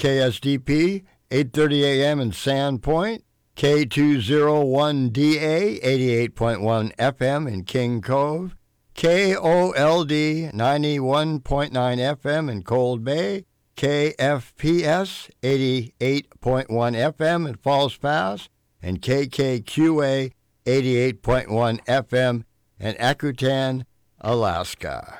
KSDP, 8:30 a.m. in Sandpoint, K201DA, 88.1 FM in King Cove, KOLD, 91.9 FM in Cold Bay, KFPS, 88.1 FM in Falls Pass, and KKQA, 88.1 FM in Akutan, Alaska.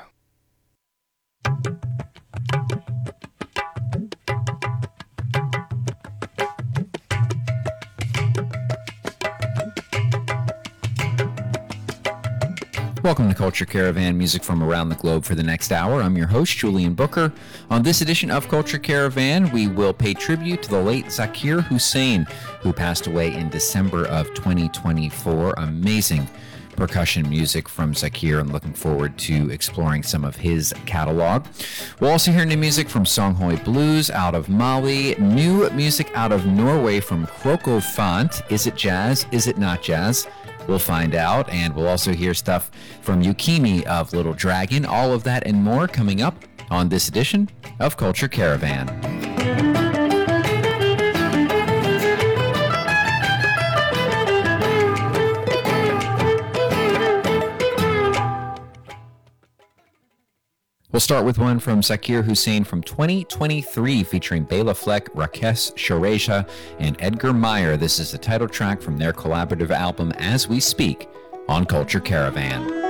Welcome to Culture Caravan, music from around the globe for the next hour. I'm your host, Julian Booker. On this edition of Culture Caravan, we will pay tribute to the late Zakir Hussain, who passed away in December of 2024. Amazing percussion music from Zakir. I'm looking forward to exploring some of his catalog. We'll also hear new music from Songhai Blues out of Mali, new music out of Norway from Kroko Fant. Is it jazz? Is it not jazz? We'll find out, and we'll also hear stuff from Yukimi of Little Dragon. All of that and more coming up on this edition of Culture Caravan. We'll start with one from Zakir Hussain from 2023 featuring Bela Fleck, Rakesh Shoreja, and Edgar Meyer. This is the title track from their collaborative album As We Speak on Culture Caravan.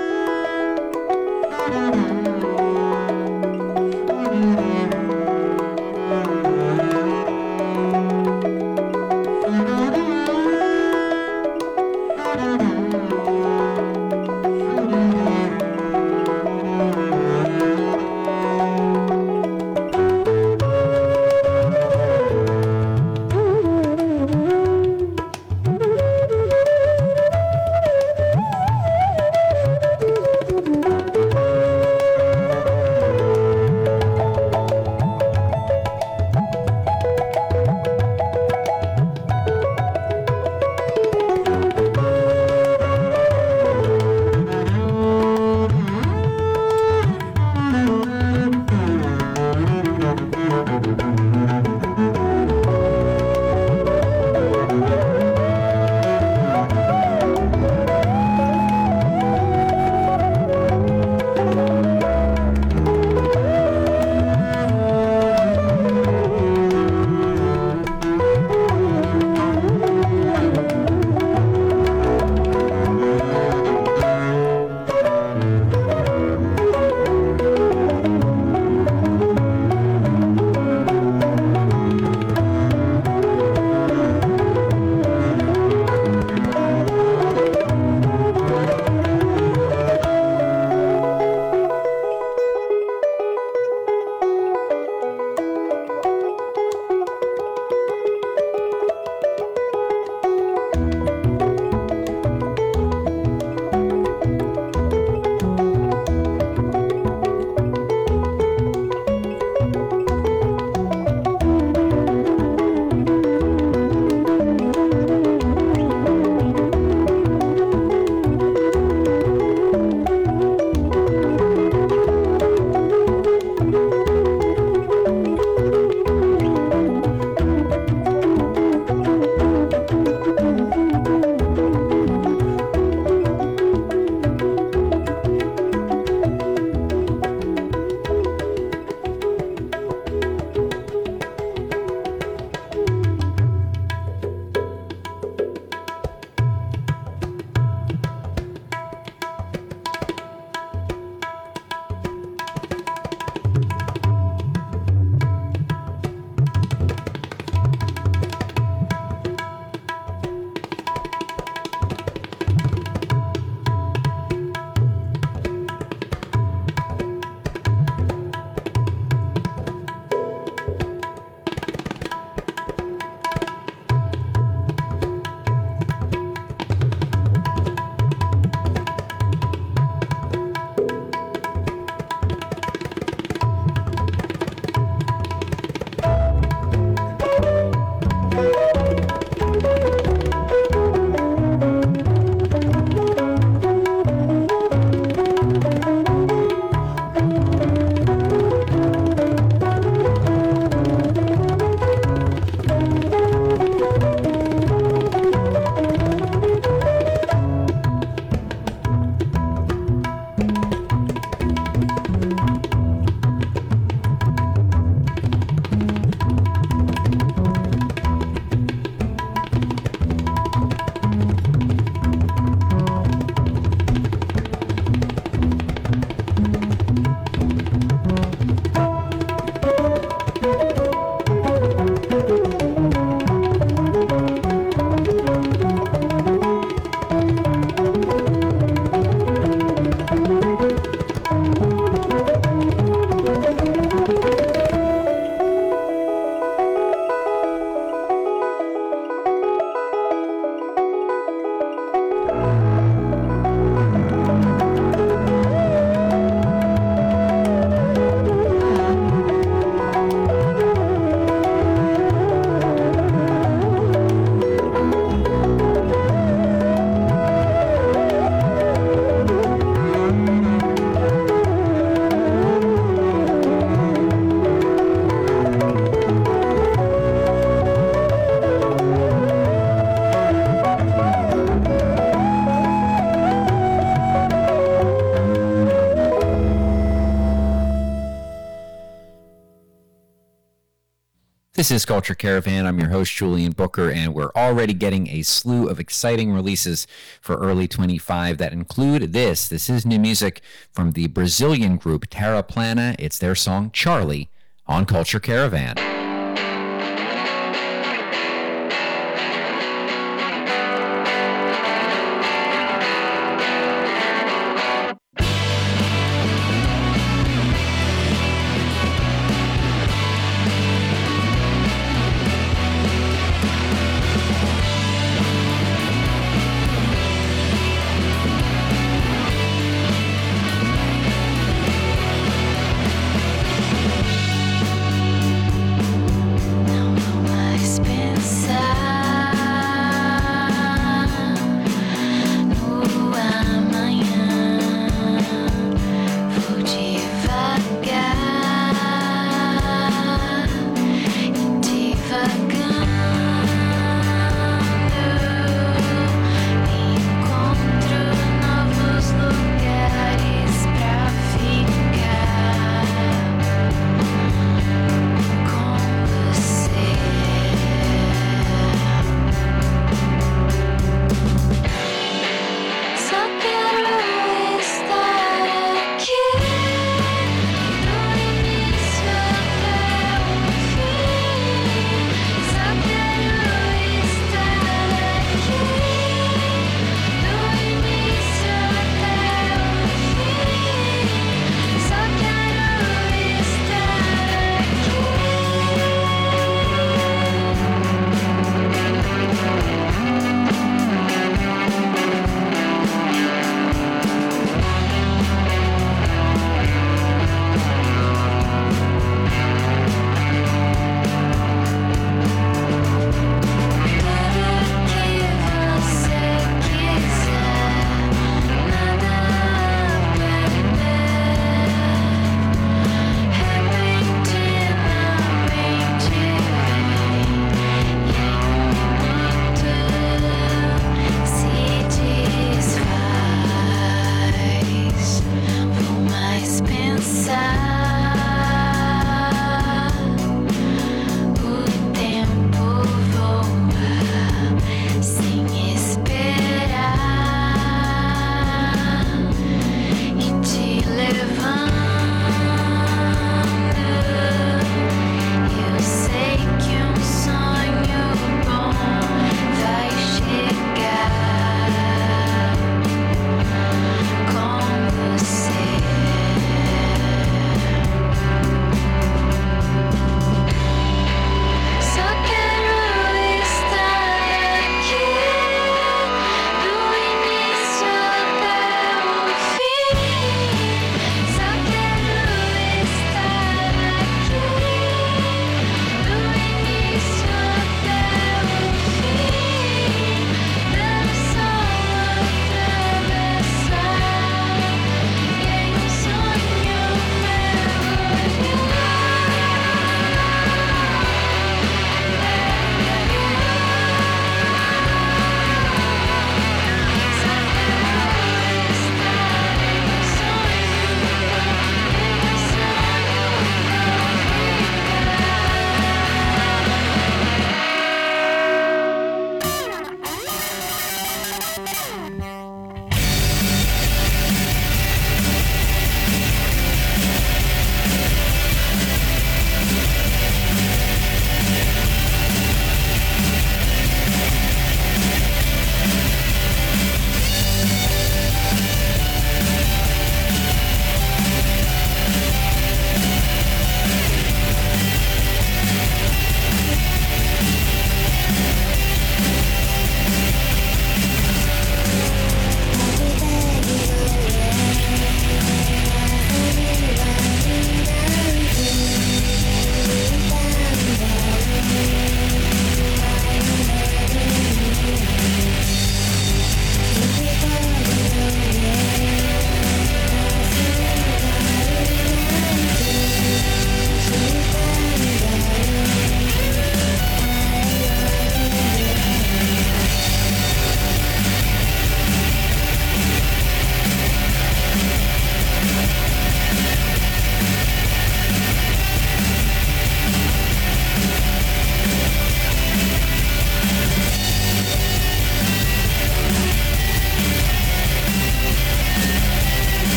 This is Culture Caravan. I'm your host, Julian Booker, and we're already getting a slew of exciting releases for early 25 that include this. This is new music from the Brazilian group Terra Plana. It's their song Charlie on Culture Caravan.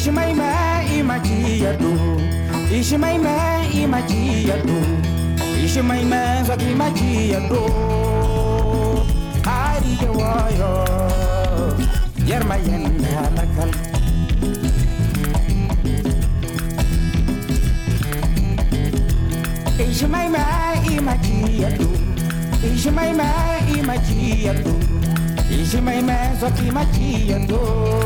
Ishmaima imachiyadu, Ishmaima imachiyadu, Ishmaima zakimachiyadu. Ari jawayo, yarmayan halakal. Ishmaima imachiyadu, Ishmaima imachiyadu, Ishmaima zakimachiyadu.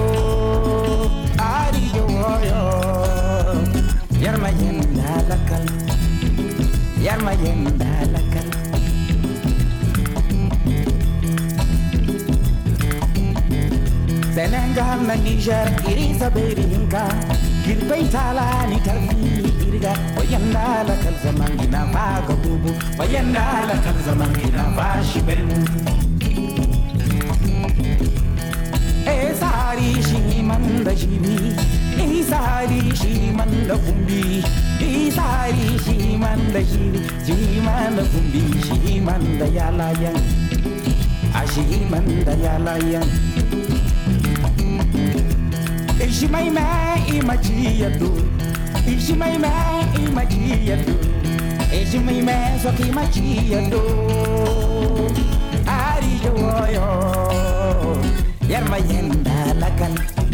Ari jawayo, yarmayan halakal, yarmayan halakal. Senegal na Niger iriza beringa, kirbai tala ni tarfi irga. Wayanda la kal zaman ina vaga bubu, wayanda la kal zaman ina vashi belu. Sari shi manda jibi, sari shi manda kumbi, sari shi manda jibi, shi manda kumbi, shi manda yalayan, ashi manda yalayan. Ishmaima imachiyadu, Ishmaima imachiyadu, Ishmaima zakimachiyadu. Ari jawayo, yarmayan halakal.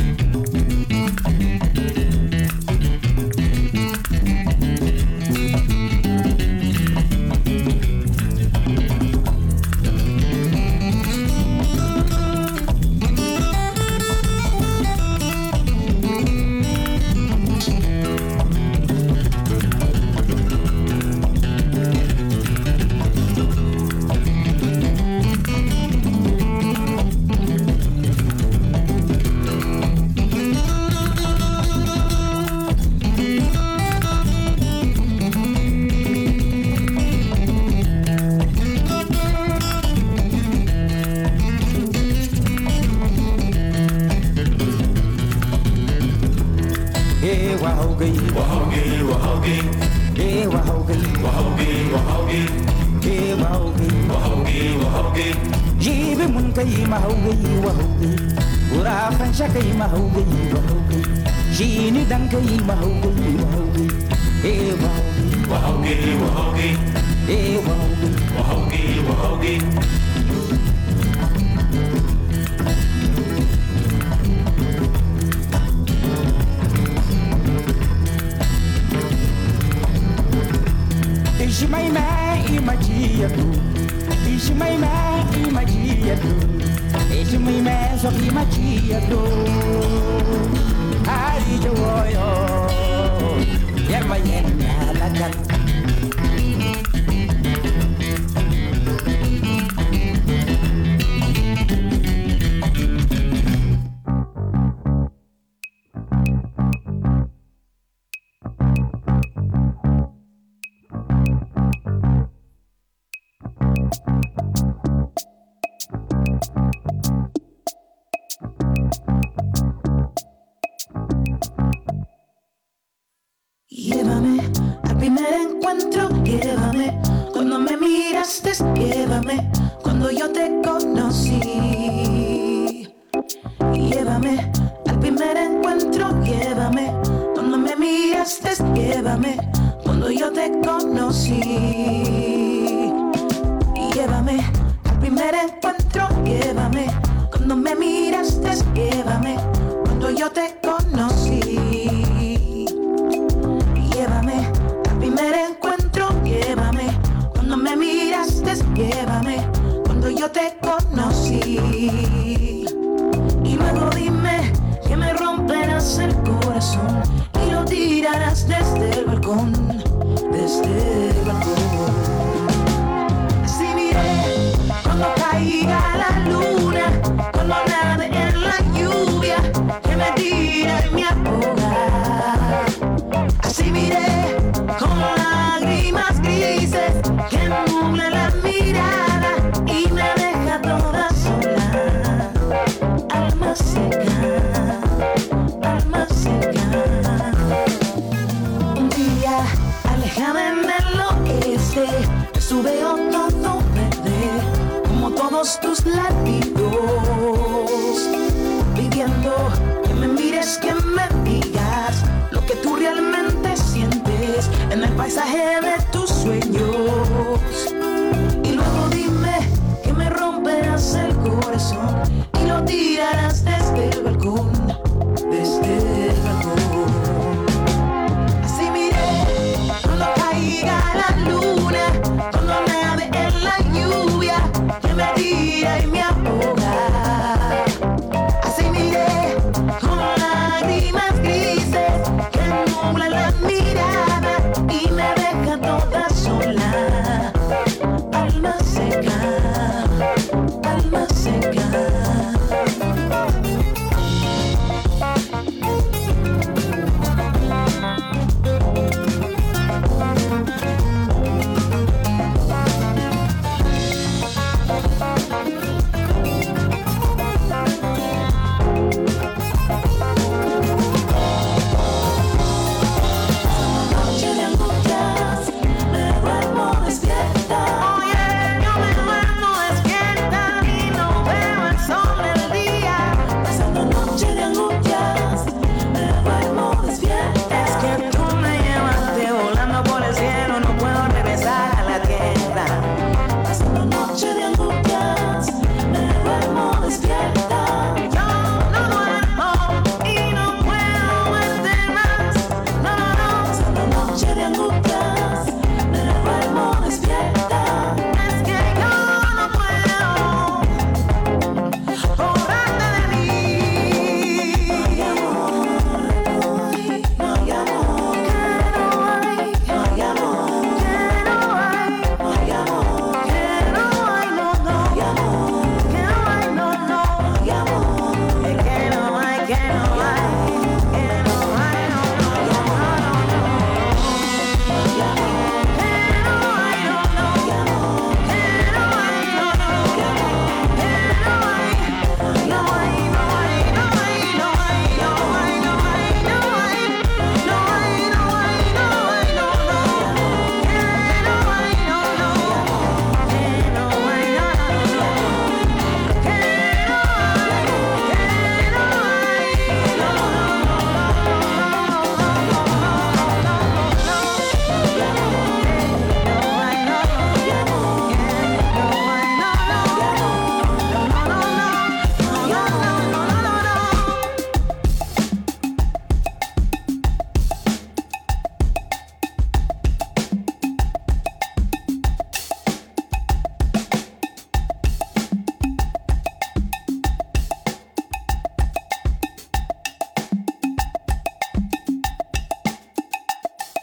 Ishmaima imachiyadu, Ishmaima imachiyadu, Ishmaima zakimachiyadu. Ari jawayo, yarmayan halakal. Llévame al primer encuentro, llévame cuando me miraste, llévame cuando yo te conocí. Llévame al primer encuentro, llévame cuando me miraste, llévame cuando yo te conocí. Llévame al primer encuentro, llévame cuando me miraste, llévame cuando yo te conocí. Llévame al primer encuentro, llévame cuando me miraste, llévame cuando yo te conocí. Y luego dime que me romperás el corazón y lo tirarás desde el balcón, desde el balcón.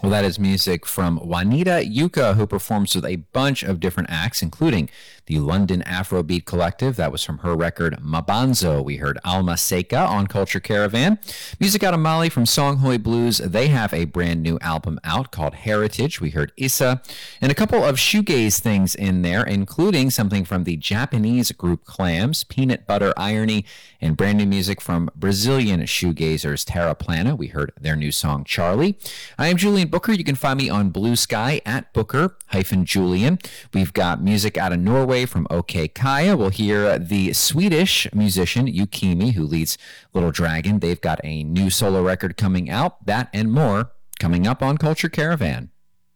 Well, that is music from Juanita Yucca, who performs with a bunch of different acts, including the London Afrobeat Collective. That was from her record Mabanzo. We heard Alma Seca on Culture Caravan. Music out of Mali from Songhoy Blues. They have a brand new album out called Heritage. We heard Issa. And a couple of shoegaze things in there, including something from the Japanese group Clams, Peanut Butter Irony, and brand new music from Brazilian shoegazers Terra Plana. We heard their new song Charlie. I am Julian Booker. You can find me on Blue Sky at Booker-Julian. We've got music out of Norway from OK Kaya. We'll hear the Swedish musician Yukimi, who leads Little Dragon. They've got a new solo record coming out. That and more coming up on Culture Caravan.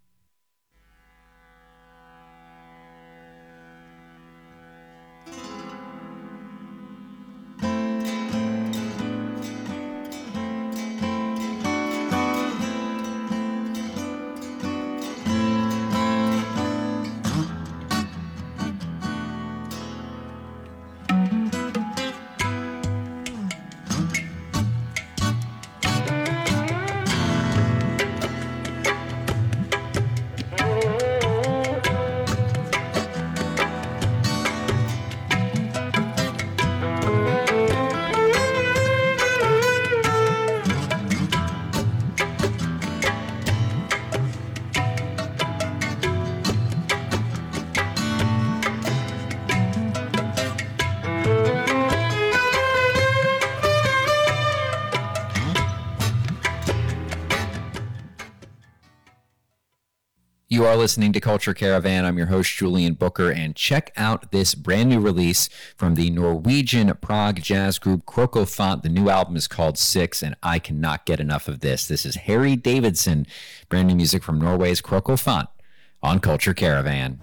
You are listening to Culture Caravan. I'm your host, Julian Booker, and check out this brand new release from the Norwegian prog jazz group Krokofant. The new album is called Six, and I cannot get enough of this. This is Harry Davidson, brand new music from Norway's Krokofant on Culture Caravan.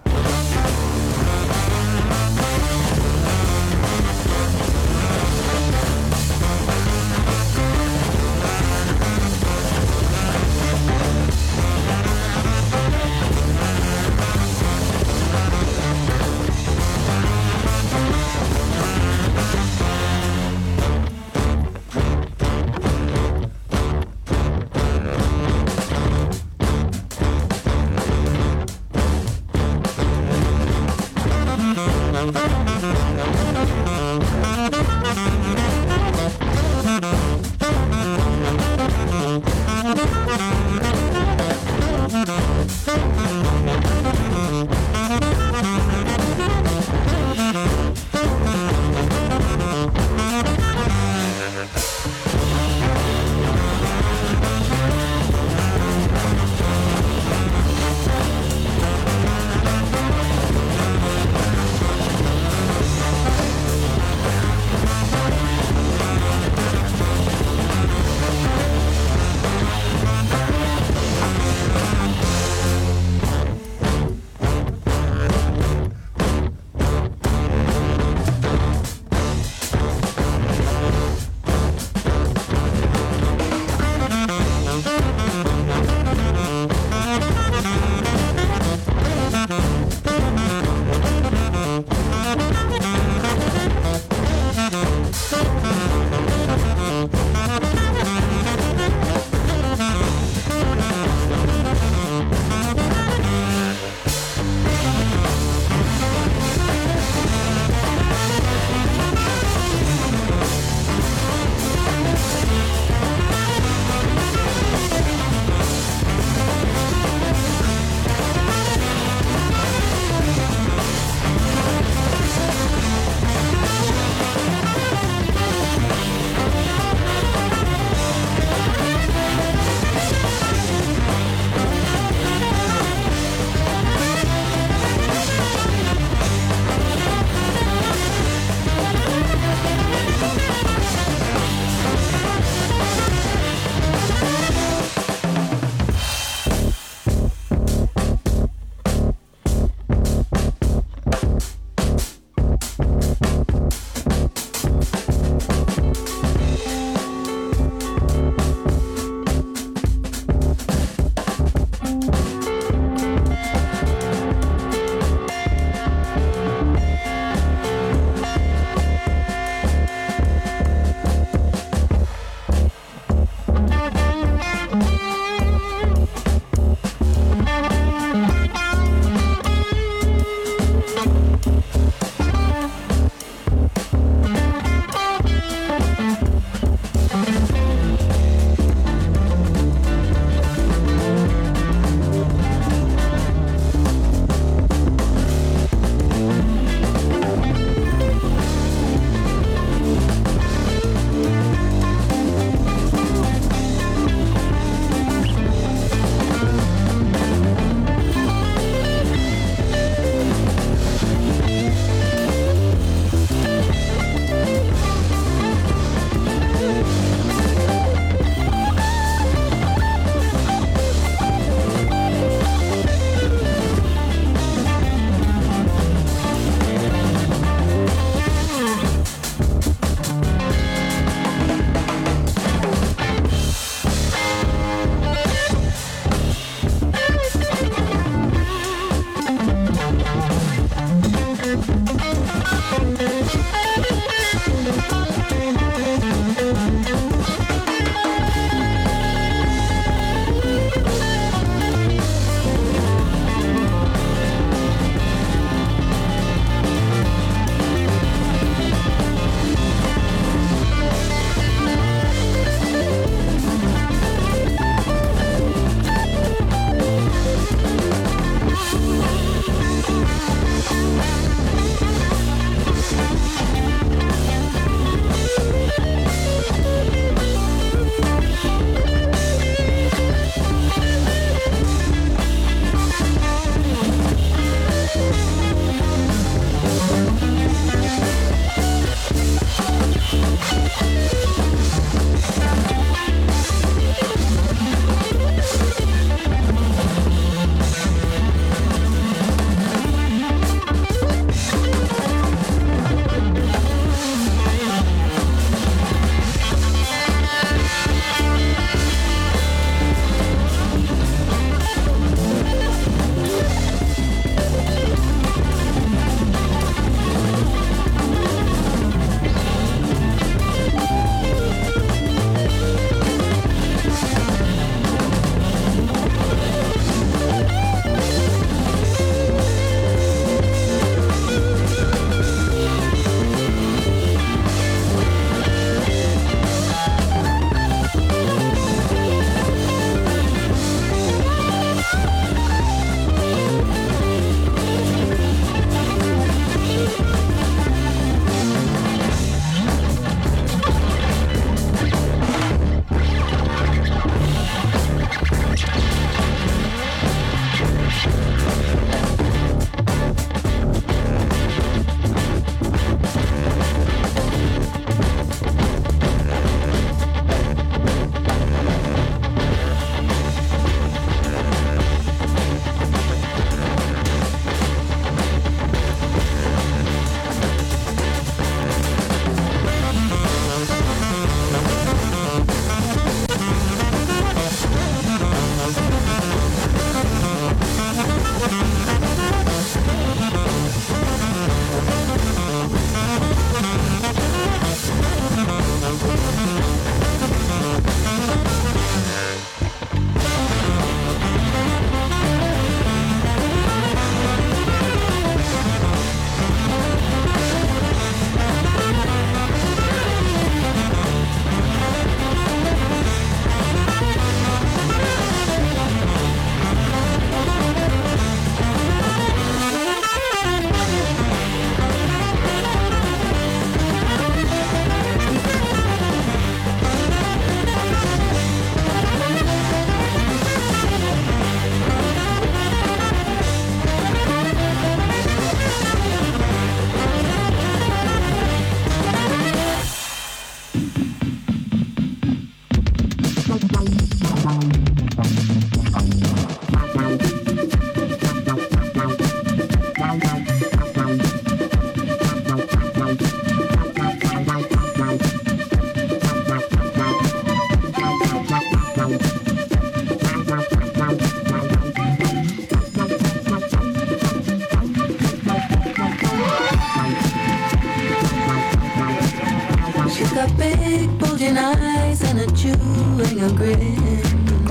a chewing a grin.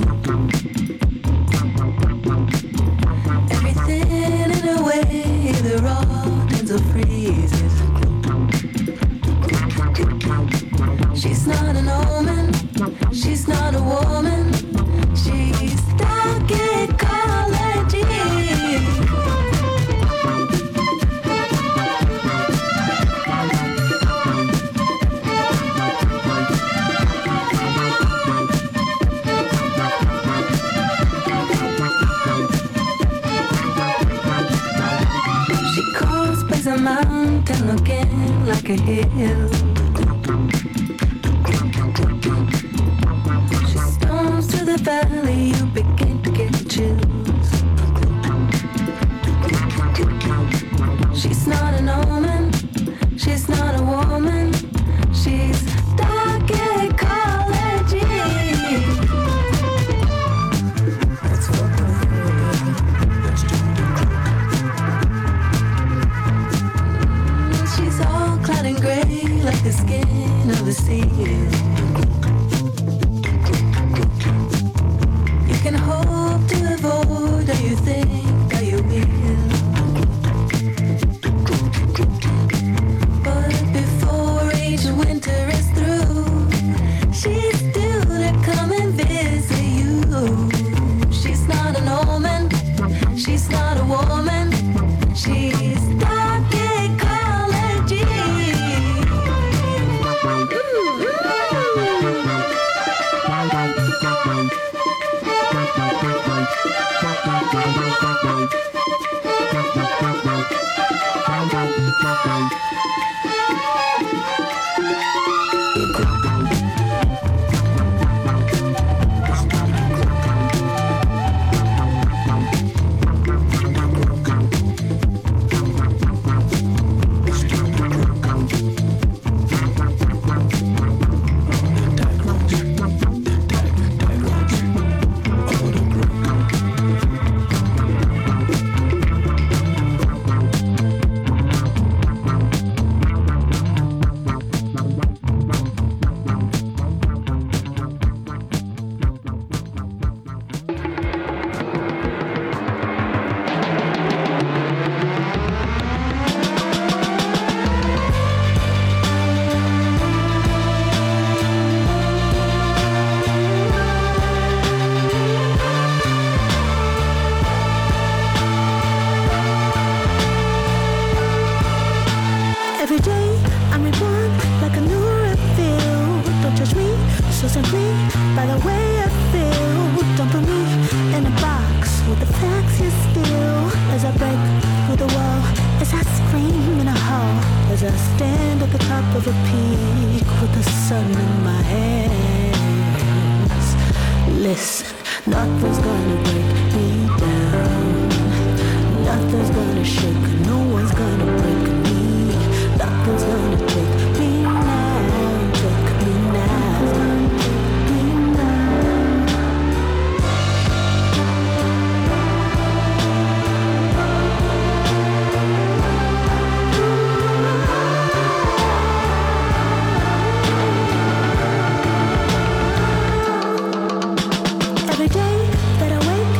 Everything in a way, the raw tends to freezes. She's not an omen, she's not a woman, she's stuck in college. She cosplays a mountain looking like a hill. She storms through the valley, you begin to get chills. She's not an omen, she's not a woman, she's stuck in college. She's all clad in gray like the skin of the sea. You can hope to avoid how you think how you will. But before each winter is through, she's due to come and visit you. She's not an omen, she's not a woman, she's stuck in college. Every day that I wake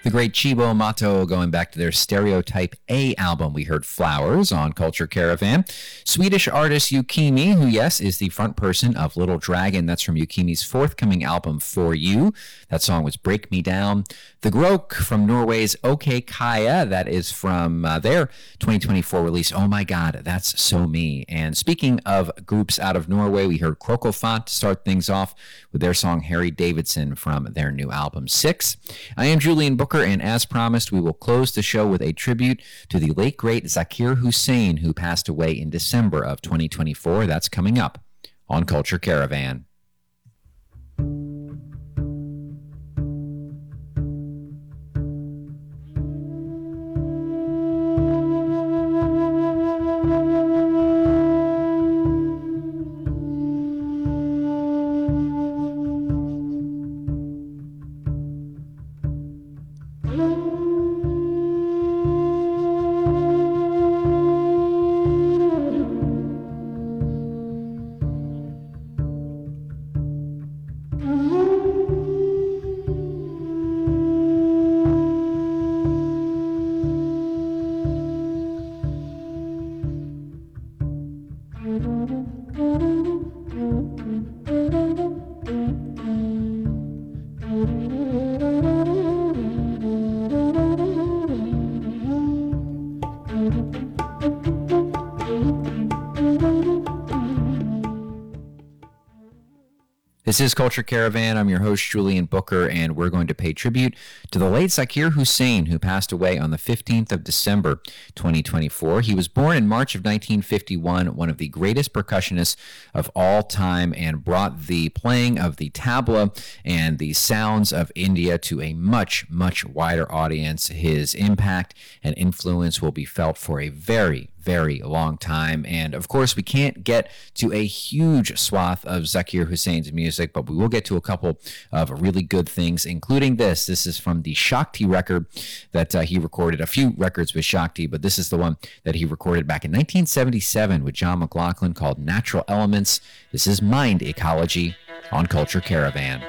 The great Chibo Mato, going back to their Stereotype A album. We heard Flowers on Culture Caravan. Swedish artist Yukimi, who, yes, is the front person of Little Dragon. That's from Yukimi's forthcoming album, For You. That song was Break Me Down. The Grok from Norway's OK Kaya. That is from their 2024 release, Oh My God, That's So Me. And speaking of groups out of Norway, we heard Krokofant to start things off with their song Harry Davidson from their new album, 6. I am Julian Booker, and as promised, we will close the show with a tribute to the late, great Zakir Hussain, who passed away in December of 2024. That's coming up on Culture Caravan. This is Culture Caravan. I'm your host, Julian Booker, and we're going to pay tribute to the late Zakir Hussain, who passed away on the 15th of December, 2024. He was born in March of 1951, one of the greatest percussionists of all time, and brought the playing of the tabla and the sounds of India to a much, much wider audience. His impact and influence will be felt for a very, very long time. And of course, we can't get to a huge swath of Zakir Hussain's music, but we will get to a couple of really good things, including this. This is from the Shakti record that he recorded, a few records with Shakti, but this is the one that he recorded back in 1977 with John McLaughlin called Natural Elements. This is Mind Ecology on Culture Caravan.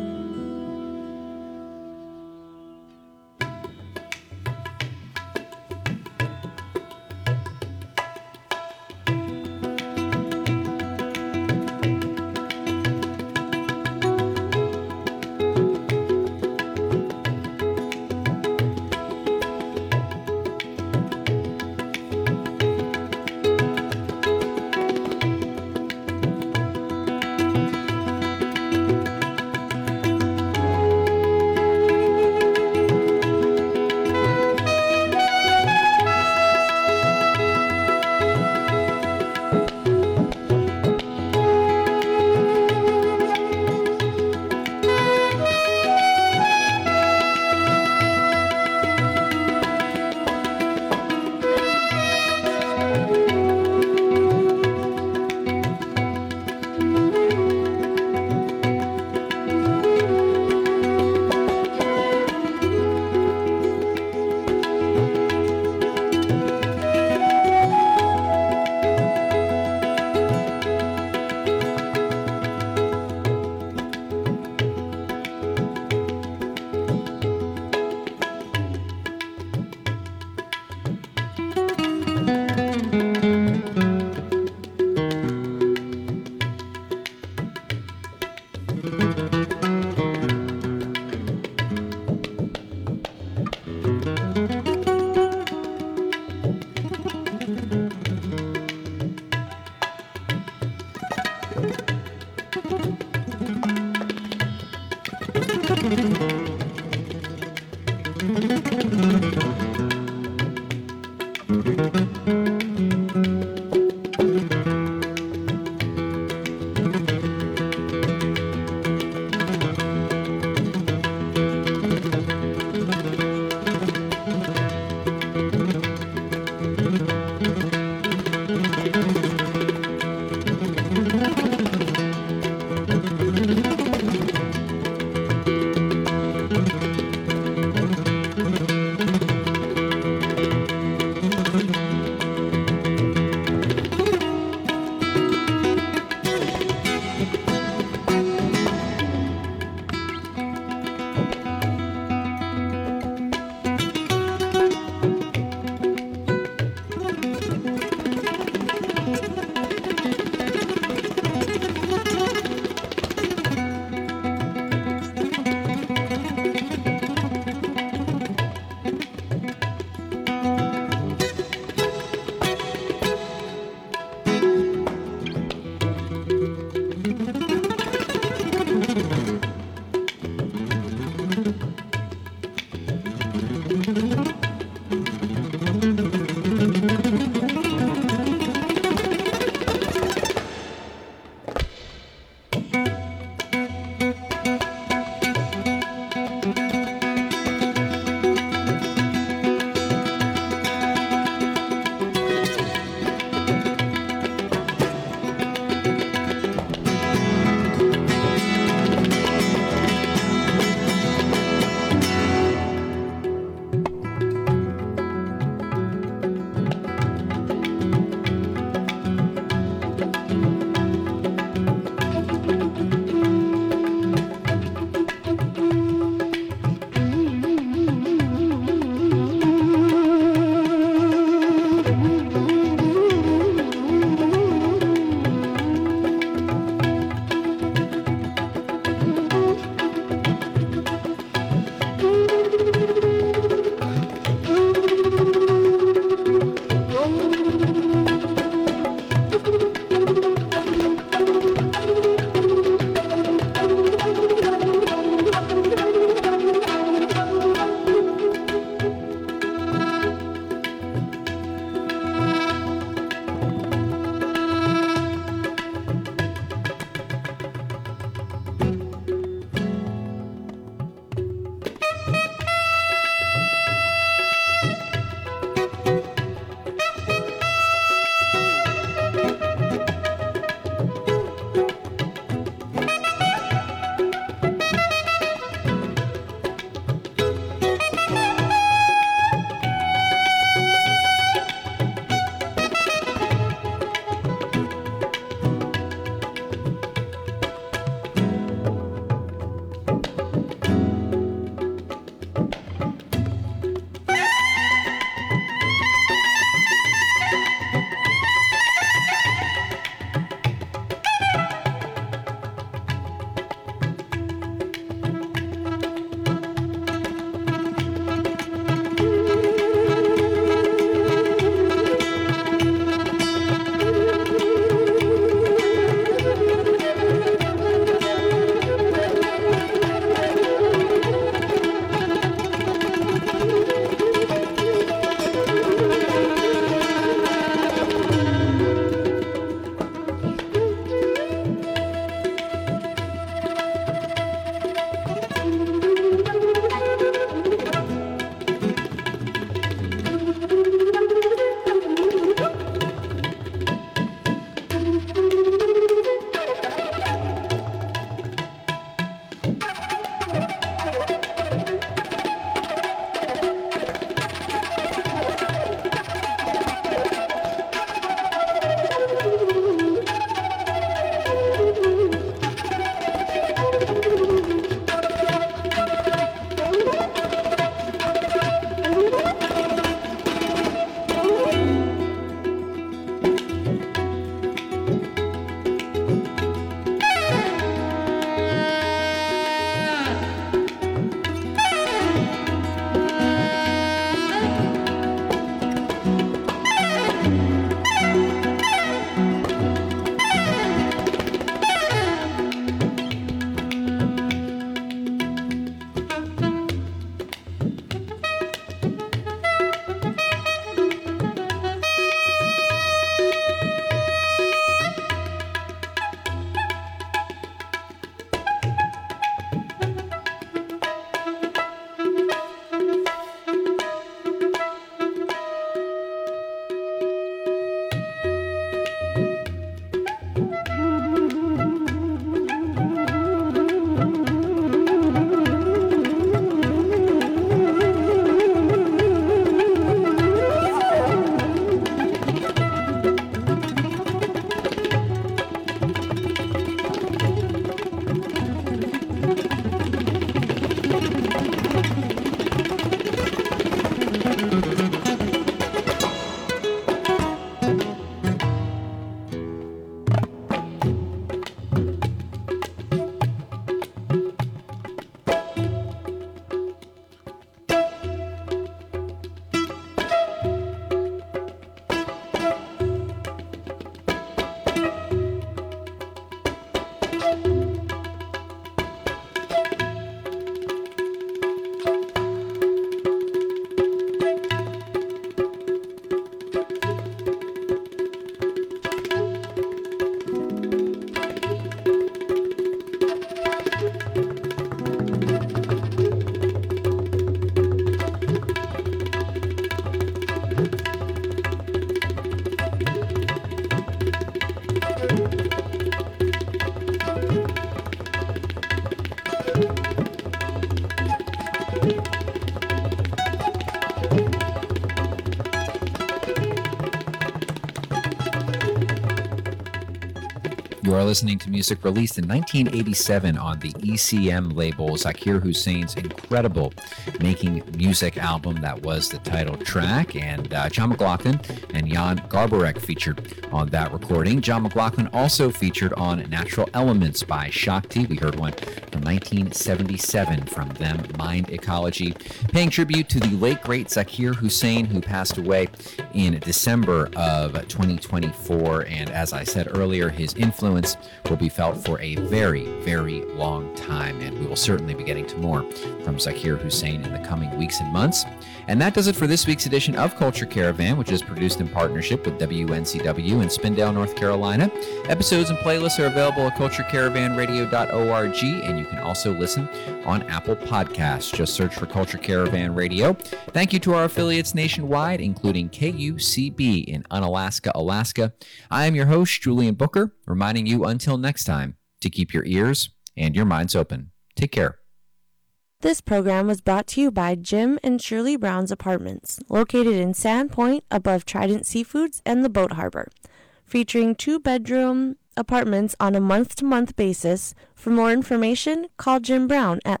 You are listening to music released in 1987 on the ECM label, Zakir Hussain's incredible Making Music album that was the title track, and John McLaughlin and Jan Garbarek featured on that recording. John McLaughlin also featured on Natural Elements by Shakti. We heard one from 1977 from them, Mind Ecology, paying tribute to the late great Zakir Hussain, who passed away in December of 2024. And as I said earlier, his influence will be felt for a very, very long time, and we will certainly be getting to more from Zakir Hussain in the coming weeks and months. And that does it for this week's edition of Culture Caravan, which is produced in partnership with WNCW in Spindale, North Carolina. Episodes and playlists are available at culturecaravanradio.org, and you can also listen on Apple Podcasts. Just search for Culture Caravan Radio. Thank you to our affiliates nationwide, including KUCB in Unalaska, Alaska. I am your host, Julian Booker, reminding you until next time to keep your ears and your minds open. Take care. This program was brought to you by Jim and Shirley Brown's Apartments, located in Sandpoint above Trident Seafoods and the Boat Harbor, featuring 2-bedroom apartments on a month-to-month basis. For more information, call Jim Brown at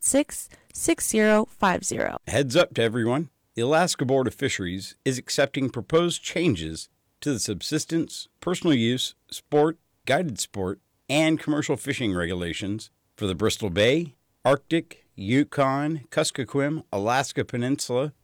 386-6050. Heads up to everyone. The Alaska Board of Fisheries is accepting proposed changes to the subsistence, personal use, sport, guided sport, and commercial fishing regulations for the Bristol Bay, Arctic, Yukon, Kuskokwim, Alaska Peninsula,